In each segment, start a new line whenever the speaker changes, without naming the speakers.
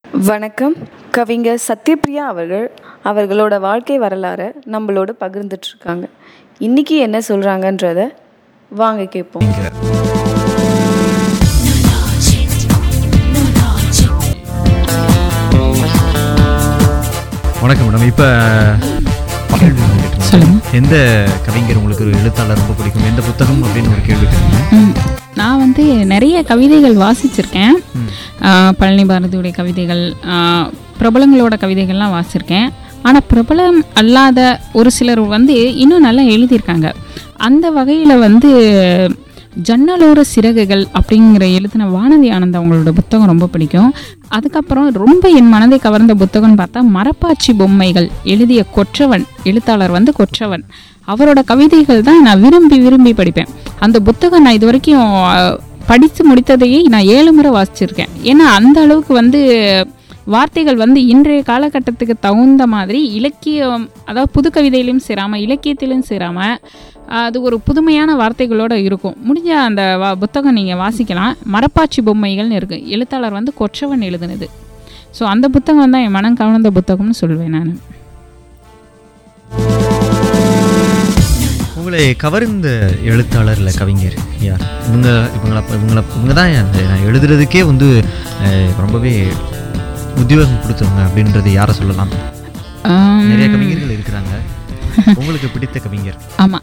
வணக்கம். கவிஞர் சத்யபிரியா அவர்களோட வாழ்க்கை வரலாறை நம்மளோட பகிர்ந்துட்டுருக்காங்க. இன்றைக்கி என்ன சொல்கிறாங்கன்றத வாங்க கேட்போம்.
வணக்கம் மேடம். இப்போ எந்த கவிஞர் உங்களுக்கு ஒரு எழுத்தாளர் ரொம்ப பிடிக்கும், எந்த புத்தகம் அப்படின்னு ஒரு கேள்வி கேட்குறேன்.
நான் வந்து நிறைய கவிதைகள் வாசிச்சிருக்கேன். பழனி பாரதியுடைய கவிதைகள், பிரபலங்களோட கவிதைகள்லாம் வாசிச்சிருக்கேன். ஆனால் பிரபலம் அல்லாத ஒரு சிலர் வந்து இன்னும் நல்லா எழுதியிருக்காங்க. அந்த வகையில் வந்து ஜன்னலோர சிறகுகள் அப்படிங்கிற எழுதின வானதி ஆனந்த் அவங்களோட புத்தகம் ரொம்ப பிடிக்கும். அதுக்கப்புறம் ரொம்ப என் மனதை கவர்ந்த புத்தகம்னு பார்த்தா மரப்பாச்சி பொம்மைகள் எழுதிய கொற்றவன், எழுத்தாளர் வந்து கொற்றவன், அவரோட கவிதைகள் தான் நான் விரும்பி விரும்பி படிப்பேன். அந்த புத்தகம் நான் இது வரைக்கும் படித்து முடித்ததையே நான் 7 முறை வாசிச்சிருக்கேன். ஏன்னா அந்த அளவுக்கு வந்து வார்த்தைகள் வந்து இன்றைய காலகட்டத்துக்கு தகுந்த மாதிரி இலக்கியம், அதாவது புது கவிதையிலையும் சேராமல் இலக்கியத்திலும் சேராமல் அது ஒரு புதுமையான வார்த்தைகளோடு இருக்கும். முடிஞ்ச அந்த புத்தகம் நீங்கள் வாசிக்கலாம். மரப்பாச்சி பொம்மைகள்னு இருக்குது. எழுத்தாளர் வந்து கொற்றவன் எழுதுனது. ஸோ அந்த புத்தகம் தான் என் மனம் கவர்ந்த புத்தகம்னு சொல்லுவேன் நான்.
உங்களை கவர்ந்த எழுத்தாளர் இல்லை கவிஞர் யார்? இவங்க தான் நான் எழுதுறதுக்கே வந்து ரொம்பவே உத்வேகம் கொடுத்தவங்க அப்படின்றது யாரை சொல்லலாம்? நிறைய கவிஞர்கள் இருக்கிறாங்க. உங்களுக்கு பிடித்த கவிஞர்?
ஆமாம்,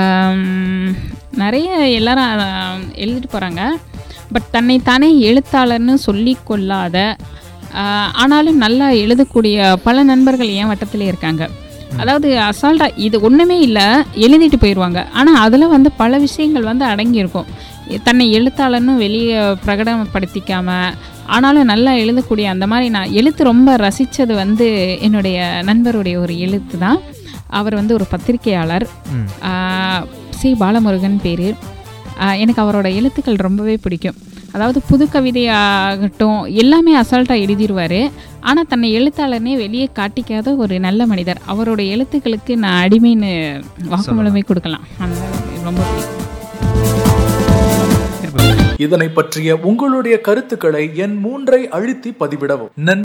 நிறைய எல்லாரும் எழுதிட்டு போகிறாங்க. பட் தன்னைத்தானே எழுத்தாளர்னு சொல்லி கொள்ளாத ஆனாலும் நல்லா எழுதக்கூடிய பல நண்பர்கள் என் வட்டத்திலே இருக்காங்க. அதாவது அசால்ட்டாக இது ஒன்றுமே இல்லை எழுதிட்டு போயிடுவாங்க. ஆனால் அதில் வந்து பல விஷயங்கள் வந்து அடங்கியிருக்கும். தன்னை எழுத்தாளர்னு வெளியே பிரகடனப்படுத்திக்காமல் ஆனாலும் நல்லா எழுதக்கூடிய அந்த மாதிரி நான் எழுத்து ரொம்ப ரசித்தது வந்து என்னுடைய நண்பருடைய ஒரு எழுத்து தான். அவர் வந்து ஒரு பத்திரிகையாளர், சி பாலமுருகன் பேர். எனக்கு அவரோட எழுத்துக்கள் ரொம்பவே பிடிக்கும். அதாவது புது கவிதையாகட்டும் எல்லாமே அசால்ட்டாக எழுதிடுவார். ஆனால் தன்னை எழுத்தாளர்னே வெளியே காட்டிக்காத ஒரு நல்ல மனிதர். அவரோட எழுத்துக்களுக்கு நான் அடிமைன்னு வாக்குமூலமே கொடுக்கலாம். அந்த ரொம்ப பிடிக்கும்.
இதனை பற்றிய உங்களுடைய கருத்துக்களை எண் 3 அழுத்தி பதிவிடவும்.